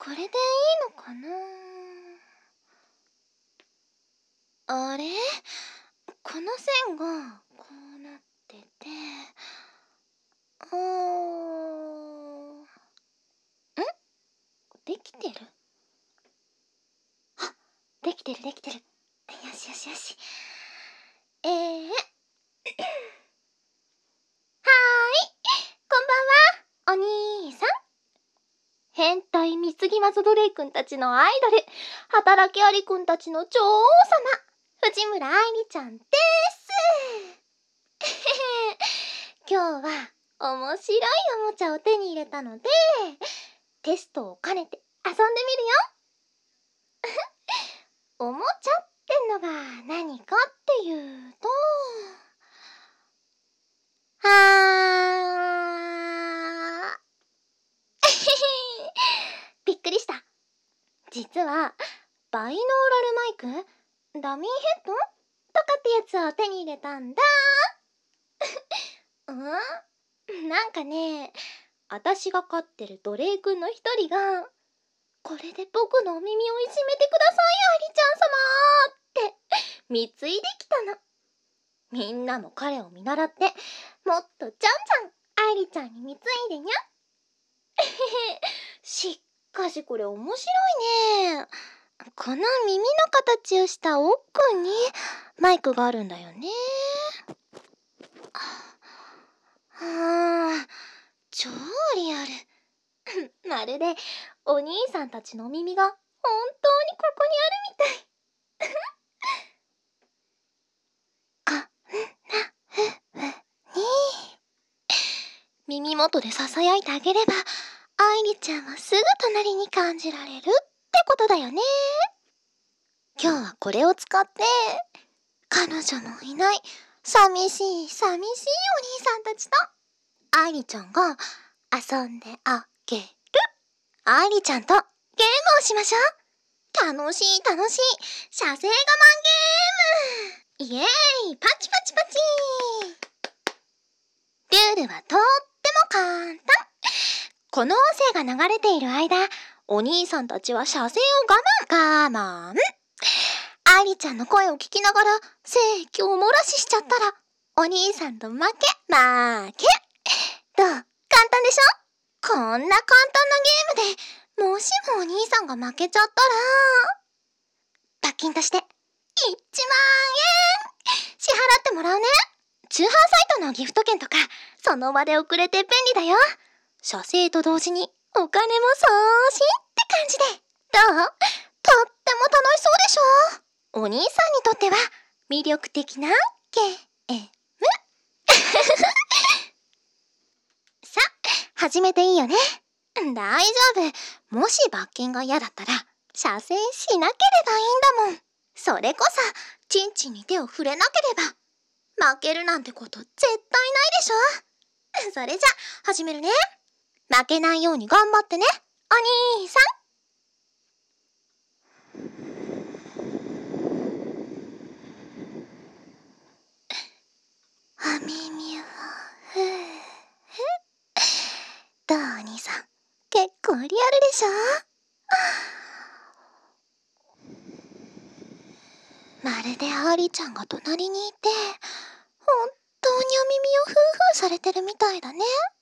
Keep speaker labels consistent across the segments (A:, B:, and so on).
A: これでいいのかな。あれ、この線がこうなってて、できてる？あ、できてる。よしよしよし。はーい、こんばんは、お兄さん。変態水着マゾドレイくんたちのアイドル、働きアリくんたちの女王様、藤村愛理ちゃんです。今日は面白いおもちゃを手に入れたので、テストを兼ねて遊んでみるよ。おもちゃってのが何かっていうと、びっくりした。実はバイノーラルマイク、ダミーヘッドとかってやつを手に入れたんだ。なんかね、私が飼ってるドレイくんの一人が、これで僕のお耳をいじめてください、アリちゃん様って貢いできたの。みんなも彼を見習って、もっとじゃんじゃんアイリちゃんに貢いでにゃ。しかしこれ面白いね。この耳の形をした奥にマイクがあるんだよね。超リアル。まるでお兄さんたちのお耳が本当にここにあるみたい。耳元でささやいてあげれば、愛理ちゃんはすぐ隣に感じられるってことだよね。今日はこれを使って、彼女のいない寂しいお兄さんたちと、愛理ちゃんが遊んであげる。愛理ちゃんとゲームをしましょう。楽しい、射精我慢ゲーム。イエーイ、パチパチパチ。ルールはとっても簡単。この音声が流れている間、お兄さんたちは射精を我慢。愛理ちゃんの声を聞きながら、精液を漏らしちゃったら、お兄さんと負け。どう？簡単でしょ？こんな簡単なゲームで、もしもお兄さんが負けちゃったら、罰金として、1万円支払ってもらうね。通販サイトのギフト券とか、その場で送れて便利だよ。射精と同時にお金も送信って感じで。どう？とっても楽しそうでしょ？お兄さんにとっては魅力的なゲーム。さあ、始めていいよね。大丈夫。もし罰金が嫌だったら、射精しなければいいんだもん。それこそ、チンチンに手を触れなければ、負けるなんてこと絶対ないでしょ。それじゃ、始めるね。負けないように頑張ってね、お兄さん。お耳をどうお兄さん、結構リアルでしょ。まるでアリちゃんが隣にいて、本当にお耳をフーフーされてるみたいだね。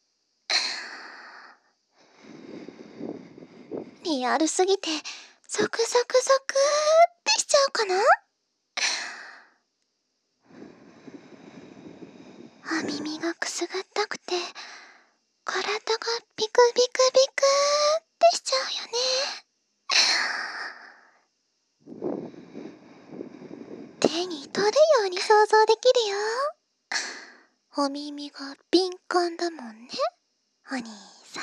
A: リアルすぎて、ゾクゾクゾクってしちゃうかな。お耳がくすぐったくて、体がビクビクビクってしちゃうよね。手に取るように想像できるよ。お耳が敏感だもんね、お兄さん。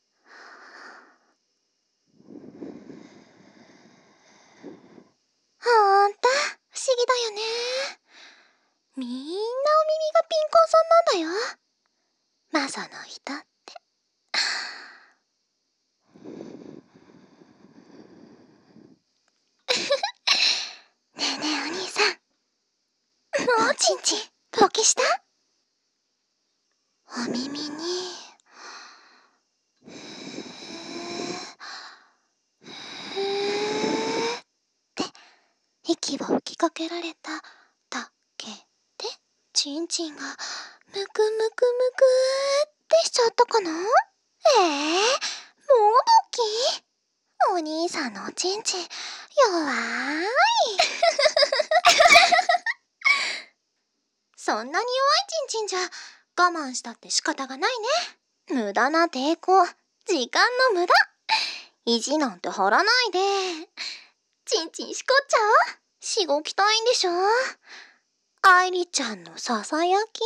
A: ほんと、不思議だよね。みんなお耳がピンコンさんなんだよ。マゾの人って。ねえねえお兄さん。おちんちん、ポキした？お耳に、 息を吹きかけられただけで、ちんちんがムクムクムクってしちゃったかな。もうボキ。お兄さんのおちんちん弱い。そんなに弱いちんちんじゃ我慢したって仕方がないね。無駄な抵抗、時間の無駄。意地なんて張らないで。ちんちんしこっちゃおう。しごきたいんでしょ。愛梨ちゃんのささやき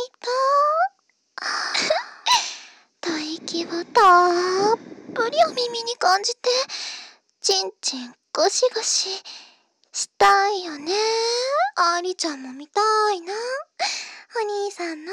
A: と吐息をたっぷりお耳に感じて、ちんちんゴシゴシしたいよね。愛梨ちゃんも見たいな。お兄さんの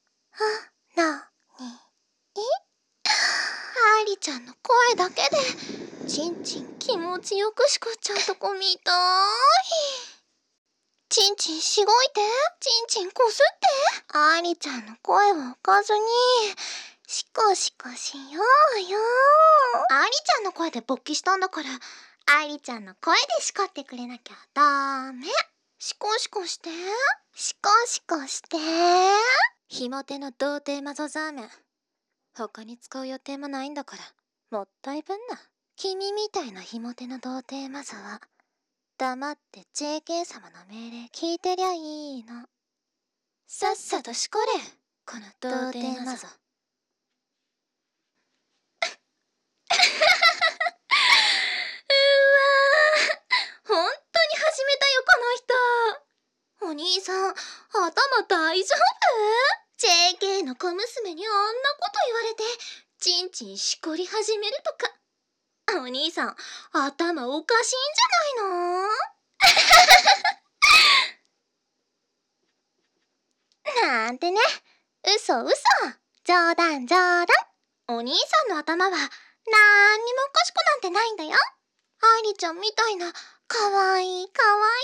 A: 愛梨ちゃんの声だけでちんちん気持ちよくしこっちゃうとこ見たい。ちんちんしごいて、ちんちんこすって。愛梨ちゃんの声を置かずにシコシコしようよ。愛梨ちゃんの声で勃起したんだから、愛梨ちゃんの声でしこってくれなきゃダメ。シコシコして、シコシコして。ひも手の童貞マゾザーメン、他に使う予定もないんだからもったいぶんな。君みたいなひも手の童貞マゾは黙って JK 様の命令聞いてりゃいいの。さっさとしこれ、この童貞マゾ。ほんとに始めたよこの人。お兄さん、頭大丈夫？ JK の小娘にあんなこと言われてちんちんしこり始めるとか。お兄さん、頭おかしいんじゃないの？なんてね。嘘。冗談。お兄さんの頭はなんにもおかしくなんてないんだよ。愛梨ちゃんみたいなかわいい JK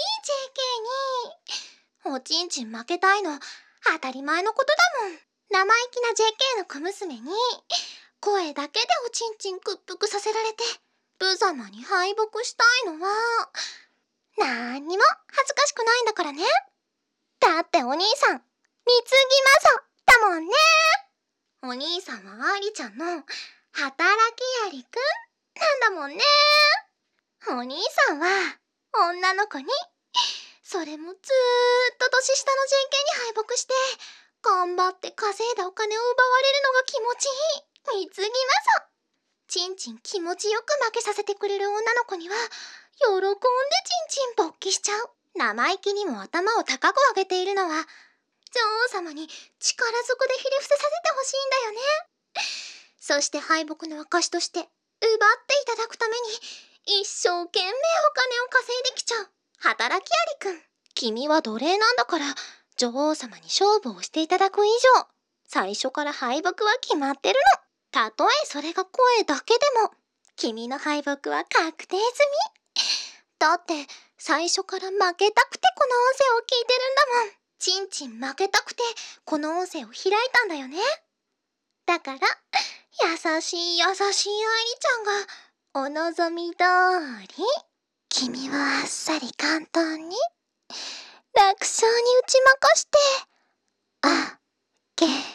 A: におちんちん負けたいの当たり前のことだもん。生意気な JK の小娘に声だけでおちんちん屈服させられて無様に敗北したいのはなんにも恥ずかしくないんだからね。だってお兄さん、貢ぎまぞだもんね。お兄さんは愛梨ちゃんの働きアリくんなんだもんね。お兄さんは女の子に、それもずーっと年下の JK に敗北して頑張って稼いだお金を奪われるのが気持ちいい。貢ぎまぞ。ちんちん気持ちよく負けさせてくれる女の子には喜んでちんちん勃起しちゃう。生意気にも頭を高く上げているのは女王様に力ずくでひれ伏せさせてほしいんだよね。そして敗北の証として奪っていただくために一生懸命お金を稼いできちゃう働きアリくん。君は奴隷なんだから女王様に勝負をしていただく以上、最初から敗北は決まってるの。たとえそれが声だけでも君の敗北は確定済み。だって最初から負けたくてこの音声を聞いてるんだもん。ちんちん負けたくてこの音声を開いたんだよね。だから優しい愛梨ちゃんがお望み通り、君はあっさり簡単に楽勝に打ち負かしてあげる。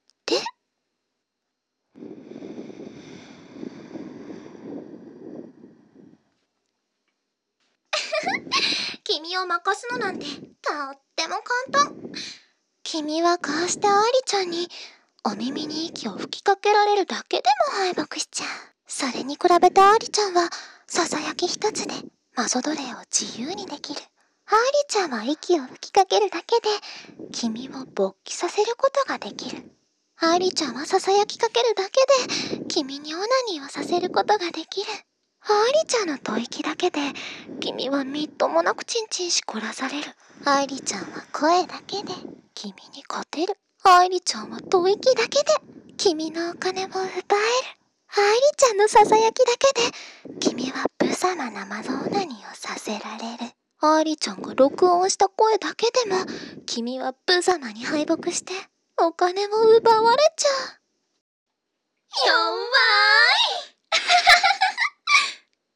A: 君を任すのなんてとっても簡単。君はこうして愛梨ちゃんにお耳に息を吹きかけられるだけでも敗北しちゃう。それに比べて愛梨ちゃんはささやき一つでマゾ奴隷を自由にできる。愛梨ちゃんは息を吹きかけるだけで君を勃起させることができる。愛梨ちゃんはささやきかけるだけで君にオナニーをさせることができる。愛梨ちゃんの吐息だけで君はみっともなくちんちんしこらされる。愛梨ちゃんは声だけで君に勝てる。愛梨ちゃんは吐息だけで君のお金を奪える。愛梨ちゃんのささやきだけで君は無様なマゾオナニーをさせられる。愛梨ちゃんが録音した声だけでも君は無様に敗北してお金を奪われちゃう。弱い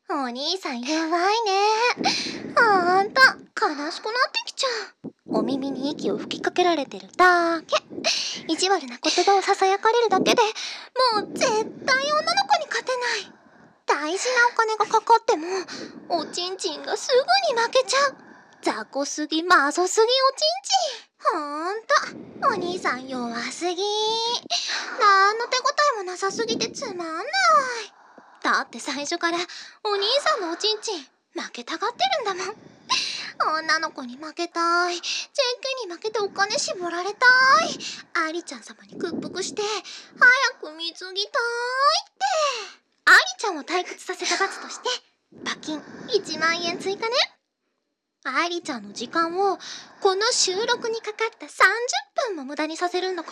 A: お兄さん弱いね。ほんと悲しくなってきちゃう。お耳に息を吹きかけられてるだけ。意地悪な言葉をささやかれるだけでもう絶対女の子に勝てない。大事なお金がかかってもおちんちんがすぐに負けちゃう。雑魚すぎマゾすぎおちんちん。ほんとお兄さん弱すぎ。なんの手応えもなさすぎてつまんない。だって最初からお兄さんのおちんちん負けたがってるんだもん。女の子に負けたい。チェックに負けてお金絞られたい。アリちゃん様に屈服して早く貢ぎたいって。アリちゃんを退屈させた罰として罰金1万円追加ね。アリちゃんの時間をこの収録にかかった30分も無駄にさせるんだから、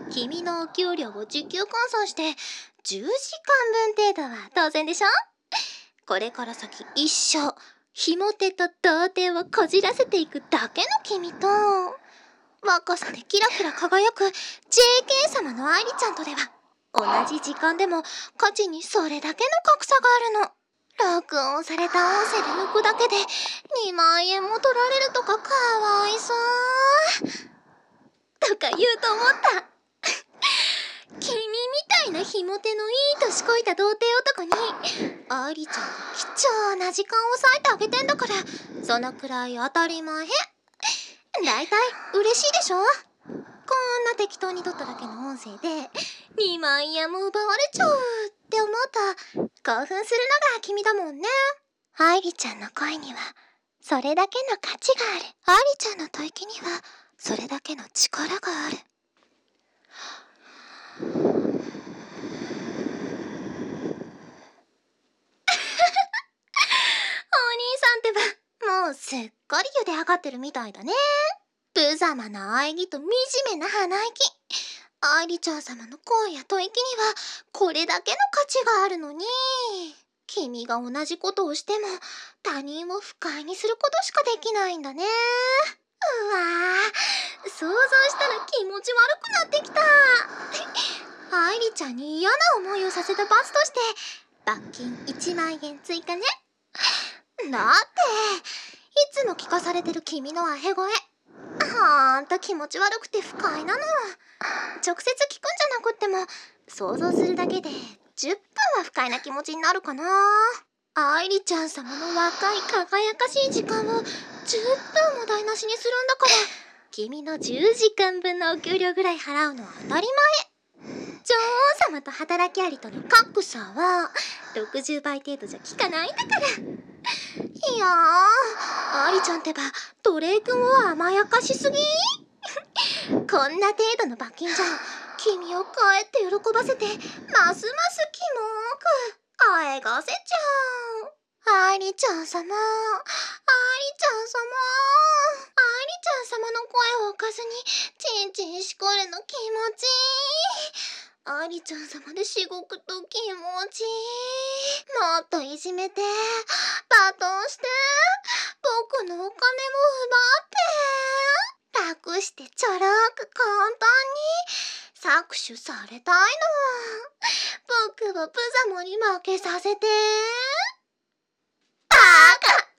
A: 君のお給料を時給換算して10時間分程度は当然でしょ。これから先一生ひも手と童貞をこじらせていくだけの君と、若さでキラキラ輝く JK 様のアリちゃんとでは同じ時間でも価値にそれだけの格差があるの。録音された音声で抜くだけで2万円も取られるとかかわいそうとか言うと思った。君みたいなひも手のいい年こいた童貞男にアリちゃんが貴重な時間を割いてあげてんだから、そのくらい当たり前。だいたい嬉しいでしょ。こんな適当に撮っただけの音声で2万円も奪われちゃうって思うと興奮するのが君だもんね。アリちゃんの声にはそれだけの価値がある。アリちゃんの吐息にはそれだけの力がある。お兄さんってばもうすっかり茹で上がってるみたいだね。無様な喘ぎと惨めな鼻息。アイリちゃん様の声や吐息にはこれだけの価値があるのに、君が同じことをしても他人を不快にすることしかできないんだね。うわぁ、想像したら気持ち悪くなってきた。アイリちゃんに嫌な思いをさせた罰として罰金1万円追加ね。だっていつも聞かされてる君のアヘ声ほんと気持ち悪くて不快なの。直接聞くんじゃなくっても想像するだけで10分は不快な気持ちになるかな。アイリちゃん様の若い輝かしい時間を10分も台無しにするんだから、君の10時間分のお給料ぐらい払うのは当たり前。女王様と働きアリとの格差は60倍程度じゃ効かないんだから。いやー、アリちゃんってばドレイ君を甘やかしすぎこんな程度の罰金じゃ君をかえって喜ばせてますますキモくあえがせちゃう。アイリちゃん様、アイリちゃん様、アイリちゃん様の声を置かずにチンチンしこるの気持ちいい。アイリちゃん様でしごくと気持ちいい。もっといじめて罵倒して僕のお金も奪って、楽してちょろく簡単に搾取されたいの。僕を無様に負けさせて。バカ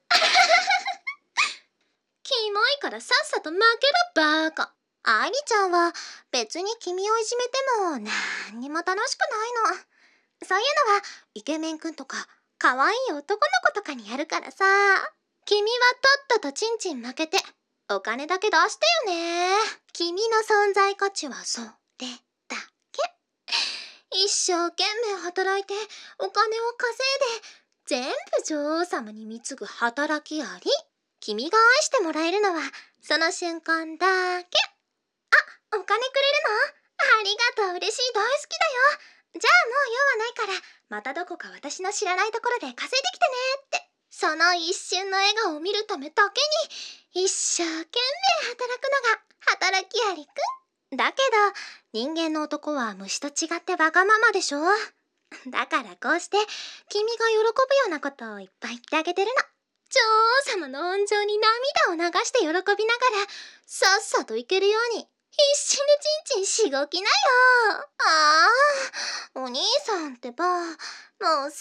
A: キモいからさっさと負けろバカ。アイリちゃんは別に君をいじめてもなんにも楽しくないの。そういうのはイケメンくんとか可愛い男の子とかにやるからさ。君はとっととチンチン負けてお金だけ出してよね。君の存在価値はそれだけ。一生懸命働いてお金を稼いで全部女王様に貢ぐ働きあり。君が愛してもらえるのはその瞬間だけ。あ、お金くれるの？ありがとう、嬉しい、大好きだよ。じゃあもう用はないからまたどこか私の知らないところで稼いできてねって。その一瞬の笑顔を見るためだけに一生懸命働くのが働きアリくんだけど、人間の男は虫と違ってわがままでしょ。だからこうして君が喜ぶようなことをいっぱい言ってあげてるの。女王様の温情に涙を流して喜びながらさっさといけるように必死でチンチンしごきなよ。ああ、お兄さんってばもうすっ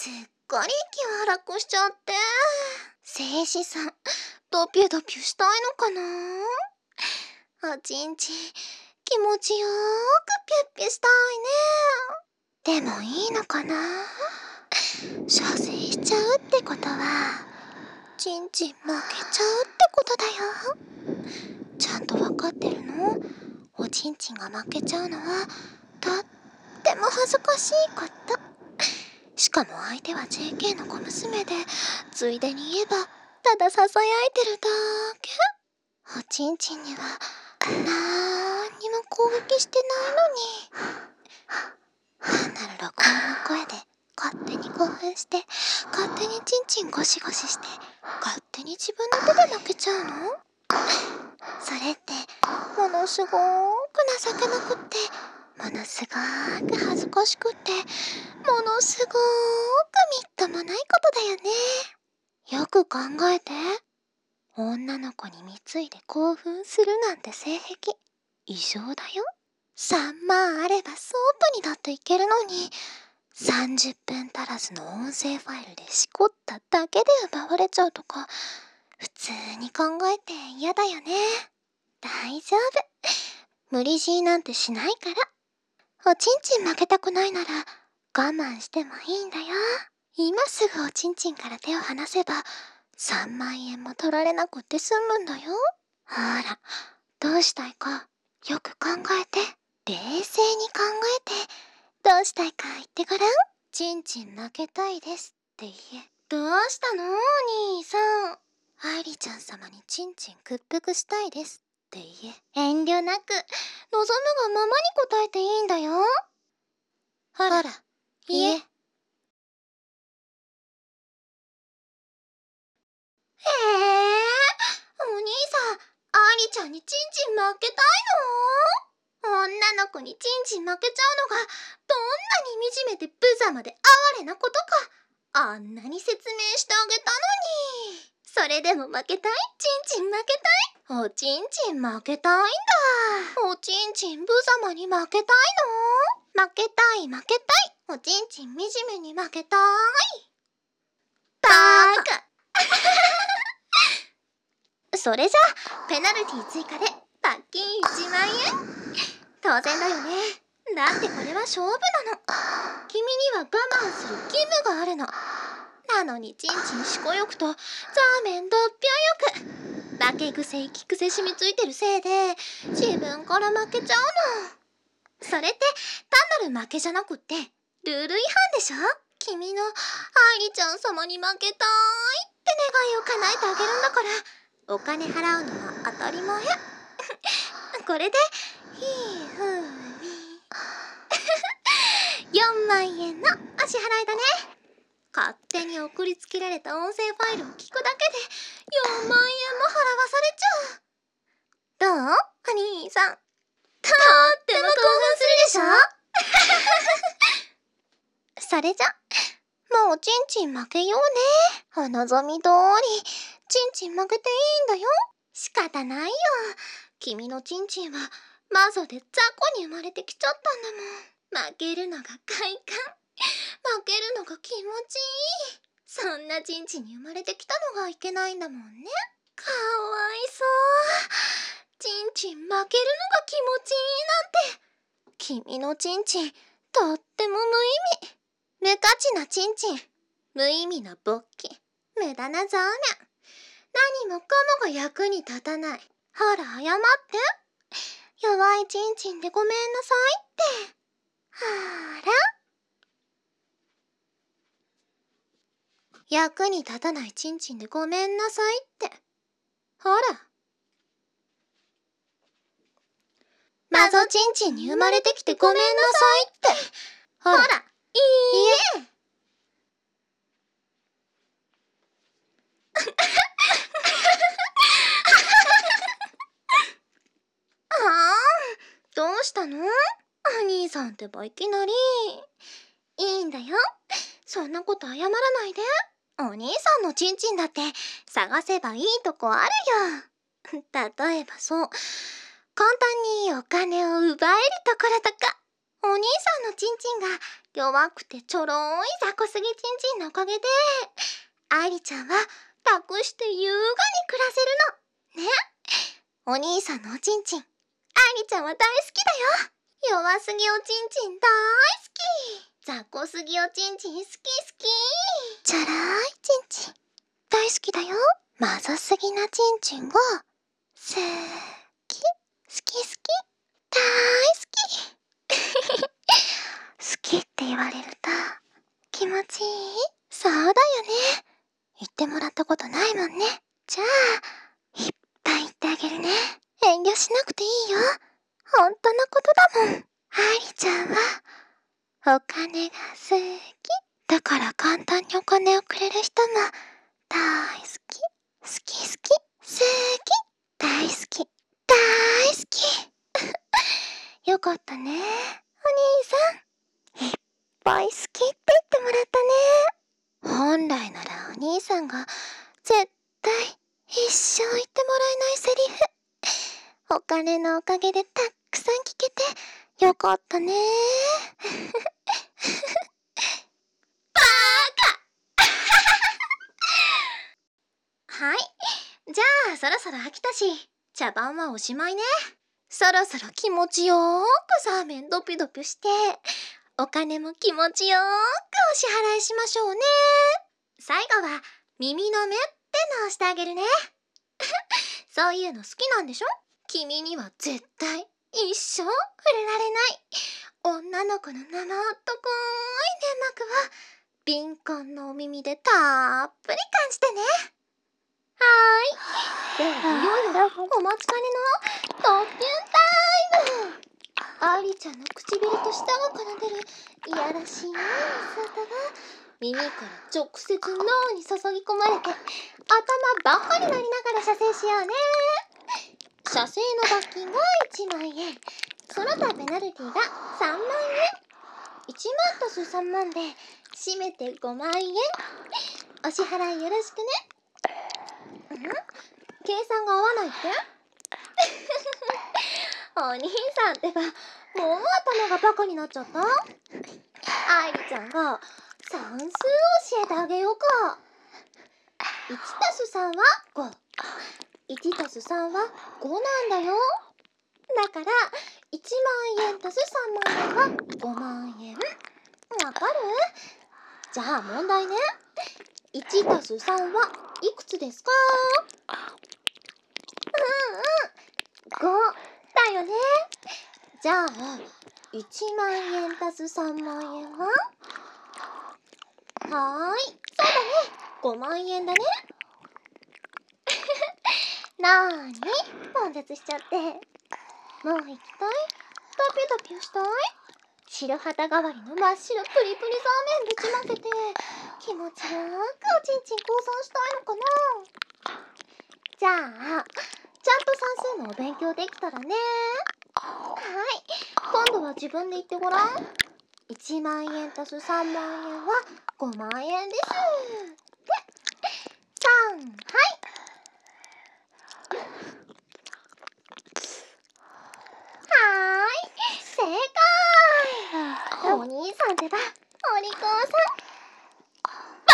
A: かり息を荒くしちゃって。聖子さん、ドピュドピュしたいのかな。おちんちん、気持ちよーくピュッピュしたいね。でもいいのかな。射精しちゃうってことは、ちんちん負けちゃうってことだよ。ちゃんとわかってるの？おちんちんが負けちゃうのは、とっても恥ずかしいこと。しかも相手は JK の小娘で、ついでに言えば、ただ囁いてるだけ。おちんちんには、なんにも攻撃してないのに。単なる録音の声で、勝手に興奮して、勝手にちんちんゴシゴシして、勝手に自分の手で負けちゃうの？それって、ものすごーく情けなくって、ものすごーく恥ずかしくって、ものすごーくみっともないことだよね。よく考えて。女の子に貢いで興奮するなんて性癖、異常だよ。3万あればソープにだっていけるのに、30分足らずの音声ファイルでしこっただけで奪われちゃうとか、普通に考えて嫌だよね。大丈夫。無理強いなんてしないから。おちんちん負けたくないなら我慢してもいいんだよ。今すぐおちんちんから手を離せば3万円も取られなくって済むんだよ。ほら、どうしたいかよく考えて。冷静に考えて、どうしたいか言ってごらん。ちんちん負けたいですって言え。どうしたのお兄さん。愛梨ちゃん様にちんちん屈服したいですって言え。遠慮なく、望むがままに答えていいんだよ。ほら、言え。お兄さん、愛梨ちゃんにちんちん負けたいの？女の子にちんちん負けちゃうのがどんなに惨めで無様で哀れなことか、あんなに説明してあげたのに。それでも負けたい？ちんちん負けたい？おちんちん負けたいんだ。おちんちん無様に負けたいの？負けたい負けたい。おちんちん惨めに負けたい。バカ。それじゃペナルティ追加で罰金1万円。当然だよね。だってこれは勝負なの。君には我慢する義務があるの。なのにちんちんしこよくとザーメンどっぴょよく負け癖生き癖染みついてるせいで自分から負けちゃうの。それって単なる負けじゃなくってルール違反でしょ。君の愛梨ちゃん様に負けたいって願いを叶えてあげるんだから、お金払うのは当たり前。これでひーふーみ4万円のお支払いだね。勝手に送りつけられた音声ファイルを聞くだけで4万円も払わされちゃう。どう？お兄さん。とっても興奮するでしょ。それじゃ、もうおちんちん負けようね。お望み通り、ちんちん負けていいんだよ。仕方ないよ。君のちんちんはマゾで雑魚に生まれてきちゃったんだもん。負けるのが快感。負けるのが気持ちいい。そんなちんちんに生まれてきたのがいけないんだもんね。かわいそう。ちんちん負けるのが気持ちいいなんて。君のちんちん、とっても無意味。無価値なちんちん。無意味な勃起。無駄なザーメン。何もかもが役に立たない。ほら謝って。弱いちんちんでごめんなさいって。ほら。役に立たないちんちんでごめんなさいって。ほら。マゾちんちんに生まれてきてごめんなさいって。ほら、いいえ。どうしたの？お兄さんってばいきなり。いいんだよ。そんなこと謝らないで。お兄さんのちんちんだって探せばいいとこあるよ。例えばそう、簡単にお金を奪えるところとか。 お兄さんのチンチンが弱くてちょろい雑魚すぎチンチンのおかげで、愛梨ちゃんは楽して優雅に暮らせるの。ね。お兄さんのおちんちん、愛梨ちゃんは大好きだよ。弱すぎおちんちん大好き。雑魚すぎおちんちん好き好き。チャラいちんちん大好きだよ。まずすぎなちんちんが好き好き好き大好き。好きって言われると気持ちいい。そうだよね。言ってもらったことないもんね。じゃあいっぱい言ってあげるね。遠慮しなくていいよ。本当のことだもん。愛梨ちゃんはお金が好きだから簡単にお金をくれる人も大好き好き好き好き大好き大好き。よかったね、お兄さん。いっぱい好きって言ってもらったね。本来ならお兄さんが絶対一生言ってもらえないセリフ。お金のおかげでたくさん聞けてよかったね。バーカはい。じゃあそろそろ飽きたし、茶番はおしまいね。そろそろ気持ちよーくサーメンドピドピして、お金も気持ちよーくお支払いしましょうね。最後は耳の目ってのをしてあげるね。そういうの好きなんでしょ？君には絶対一生触れられない女の子の生っとこーい粘膜を敏感なお耳でたっぷり感じてね。ではいよいよお待ちかねのトッピュンタイム。愛梨ちゃんの唇と舌が奏でるいやらしい音が耳から直接脳に注ぎ込まれて頭バカになりながら射精しようね。射精の罰金が1万円、その他ペナルティが3万円。1万足す3万で締めて5万円。お支払いよろしくね。計算が合わないってお兄さんってば、もう頭がバカになっちゃった？愛梨ちゃんが算数教えてあげようか。1たす3は5。1たす3は5なんだよ。だから1万円足す3万円は5万円。わかる？じゃあ問題ね。1たす3はいくつですか？5だよね。じゃあ1万円足す3万円は？そうだね、5万円だね。なーに悶絶しちゃって。もう行きたい？ドピドピしたい？白旗代わりの真っ白プリプリザーメンぶちまけて気持ちよくおちんちん降参したいのかな。じゃあちゃんと算数のお勉強できたらね。はい、今度は自分で言ってごらん。1万円足す3万円は5万円です。で、3、はい。正解。お兄さんってば、お利口さん。バ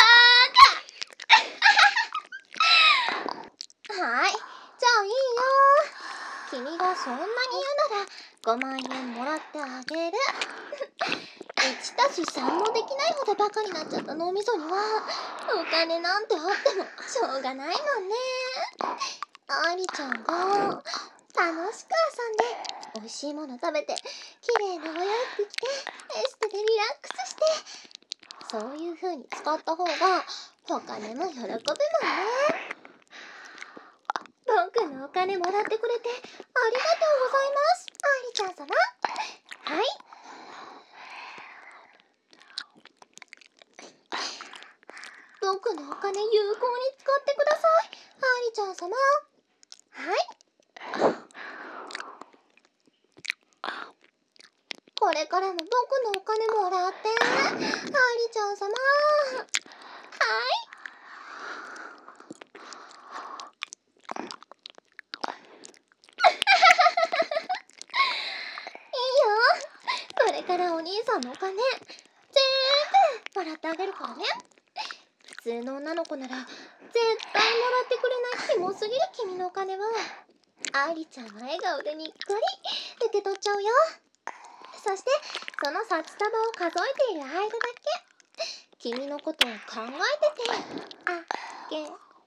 A: ーカはい、じゃあいいよ。君がそんなに言うなら5万円もらってあげる。1たす3もできないほどバカになっちゃった脳みそにはお金なんてあってもしょうがないもんね。愛梨ちゃんが楽しく遊んで美味しいもの食べて綺麗なお洋服着てエステでリラックスして、そういう風に使った方がお金も喜ぶもんね。僕のお金もらってくれてありがとうございます、愛梨ちゃん様。はい、僕のお金有効に使ってください、愛梨ちゃん様。はい、これからも僕のお金もらって、愛梨ちゃん様。はい、いいよ。これからさんのお金全部もらってあげるからね。普通の女の子なら絶対もらってくれないキモすぎる君のお金を愛梨ちゃんの笑顔でにっこり受け取っちゃうよ。そしてその札束を数えている間だけ君のことを考えててあげる。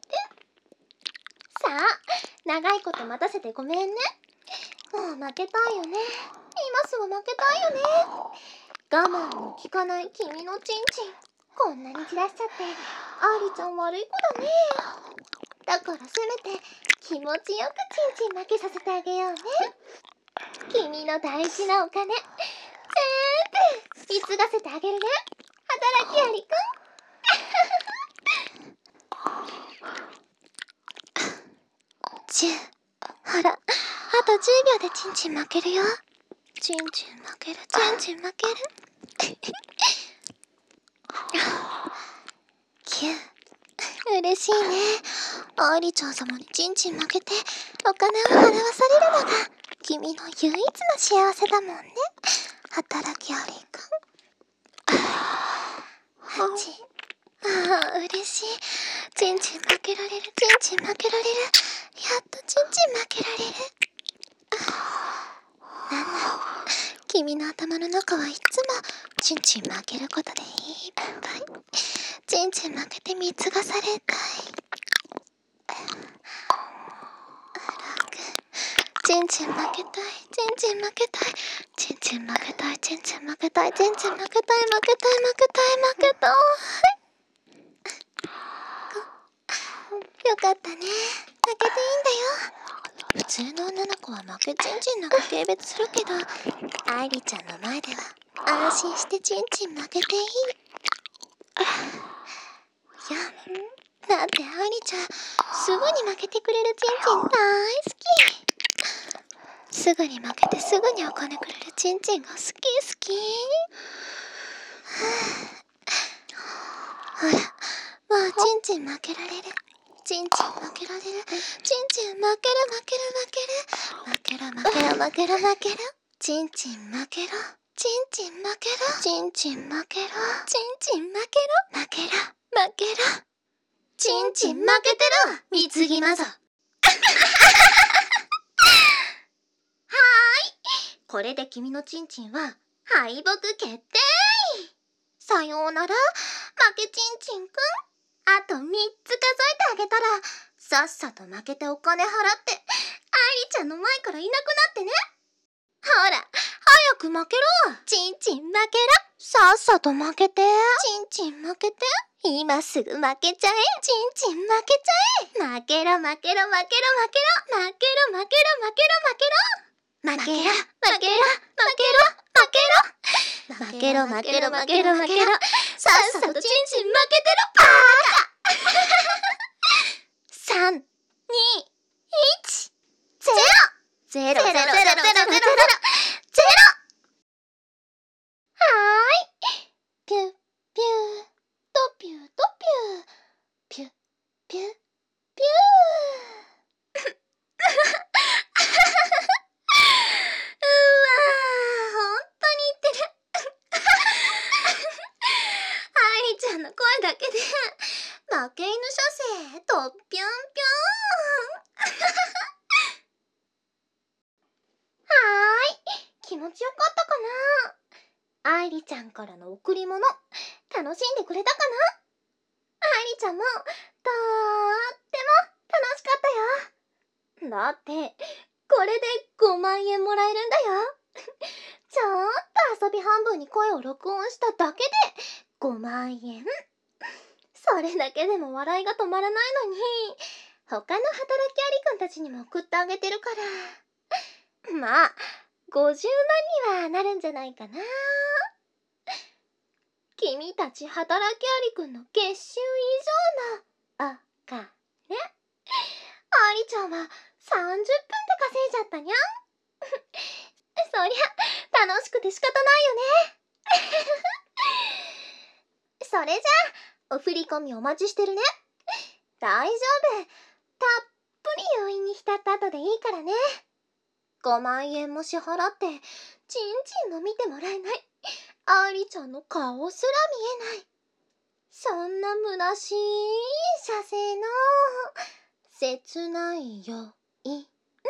A: さあ、長いこと待たせてごめんね。もう負けたいよね。今すぐ負けたいよね。我慢の効かない君のチンチンこんなに散らしちゃって愛梨ちゃん悪い子だね。だからせめて気持ちよくチンチン負けさせてあげようね。君の大事なお金全部貢がせてあげるね。働きアリくんほら、あと10秒でチンチン負けるよ。チンチン負ける、チンチン負ける。キュー、嬉しいね。愛梨ちゃん様にチンチン負けてお金を払わされるのが君の唯一の幸せだもんね。働きアリくん。ああ、嬉しい。チンチン負けられる、チンチン負けられる。やっとチンチン負けられる。なんだ、君の頭の中はいつもチンチン負けることでいっぱい。チンチン負けて貢がされたい。チンチン負けたい、チンチン負けたい、チンチン負けたい、チンチン負けたい、チンチン負けたい、負けたい、負けたい、負けたい。よかったね。負けていいんだよ。普通の女の子は負けチンチンなんか軽蔑するけど、愛梨ちゃんの前では安心してチンチン負けていい。いや、だって愛梨ちゃんすぐに負けてくれるチンチン大好き。すぐに負けてすぐにお金くれるチンチンが好き好き。ほら、もうチンチン負けられる。チンチン負けられる。チンチン負ける負ける負ける。負けろ負けろ負けろ負けろ。チンチン負けろ。チンチン負けろ。チンチン負けろ。チンチン負けろ。負けろ負けろ。チンチン負けてろ。貢ぎまぞ。はーい。これで君のチンチンは敗北決定。さようなら、負けチンチンくん。あと3つ数えてあげたら、さっさと負けてお金払って、愛梨ちゃんの前からいなくなってね。ほら、早く負けろ。チンチン負けろ。さっさと負けて。チンチン負けて。今すぐ負けちゃえ。チンチン負けちゃえ。負けろ負けろ負けろ負けろ。負けろ負けろ負けろ負けろ。負けろ負けろ負けろ負けろ。負けろ負けろ負けろ負けろ負けろ。さっさとチンチン負けてろバーカ。3、2、1、0。0、0、0、0、0、0、0、0。はーい。ピュッ、ピュー、トピュー、トピュー。ピュッ、ピュッ、ピュー。ほんとに言ってる。愛梨ちゃんの声だけで負け犬射精とぴょんぴょん。はーい、気持ちよかったかな。愛梨ちゃんからの贈り物楽しんでくれたかな。愛梨ちゃんもとっても楽しかったよ。だってこれで5万円もらえるんだよ。ちょっと遊び半分に声を録音しただけで5万円。それだけでも笑いが止まらないのに、他の働きアリくんたちにも送ってあげてるから、まあ50万にはなるんじゃないかな。君たち働きアリくんの月収以上のお金。アリちゃんは30分で稼いじゃったにゃん。そりゃ楽しくて仕方ないよね。それじゃあお振り込みお待ちしてるね。大丈夫。たっぷり余韻に浸った後でいいからね。 5万円も支払ってちんちんも見てもらえない。アリちゃんの顔すら見えない。そんな虚しい写生の切ないよい。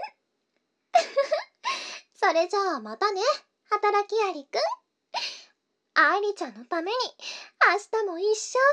A: それじゃあまたね、働きアリくん。アリちゃんのために明日も一緒